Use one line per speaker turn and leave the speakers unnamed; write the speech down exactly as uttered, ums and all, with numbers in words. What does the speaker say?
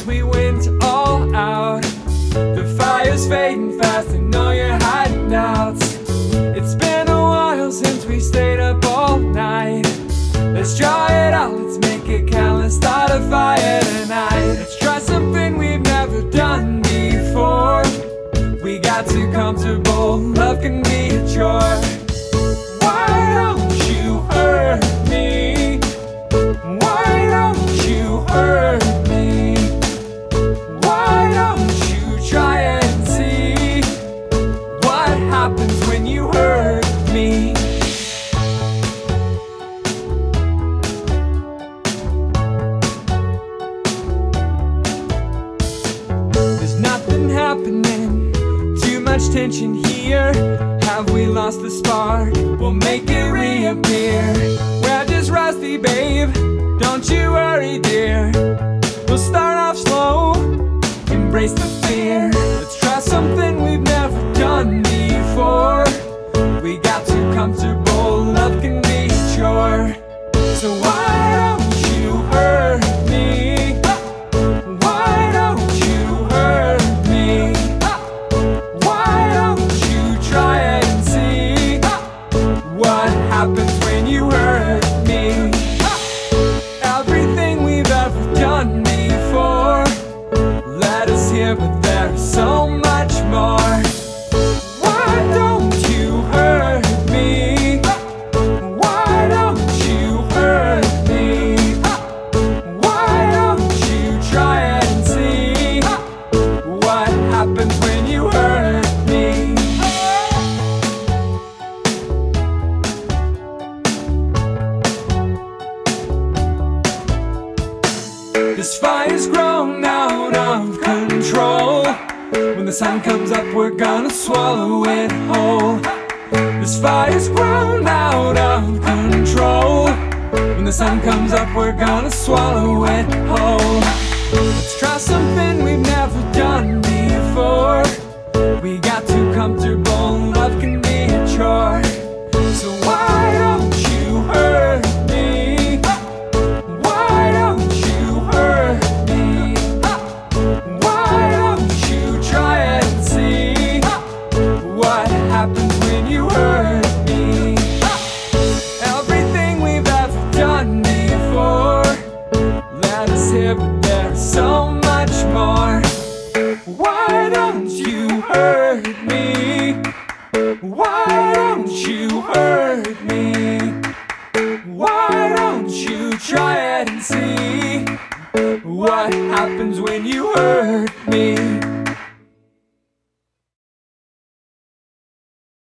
as we went all out. The fire's fading fast, I know you're hiding doubts. It's been a while since we stayed up all night. Let's try it out, let's make it count, let's start a fire tonight. Let's try something we've never done before. We got too comfortable, love can be a chore. Why don't you hurt me? Why don't you hurt me? Why don't you try and see what happens when you hurt me? There's nothing happening, too much tension here. Have we lost the spark? We'll make it reappear. We're just rusty, babe, don't you worry, dear. We'll start off slow, embrace the fear. Let's try something we've never done before. We got too comfortable, love can be a chore. So why don't you hurt me? Why don't you hurt me? Why don't you try and see what happens when you hurt me? Everything we've ever done before led us here, but there's so much more. Why don't you hurt me? Why don't you hurt me? Why don't you try and see what happens when you hurt me? This fire's grown out of control. When the sun comes up, we're gonna swallow it whole. This fire's grown out of control. When the sun comes up, we're gonna swallow it whole. Let's try something we've never done before. We got too comfortable, love can be a chore. So why don't you hurt me? Why don't you hurt me? Why don't you try and see what happens when you hurt me? Everything we've ever done before led us here, but there's so much more. Why don't you hurt me? Why don't you hurt me? Why don't you try it and see what happens when you hurt me?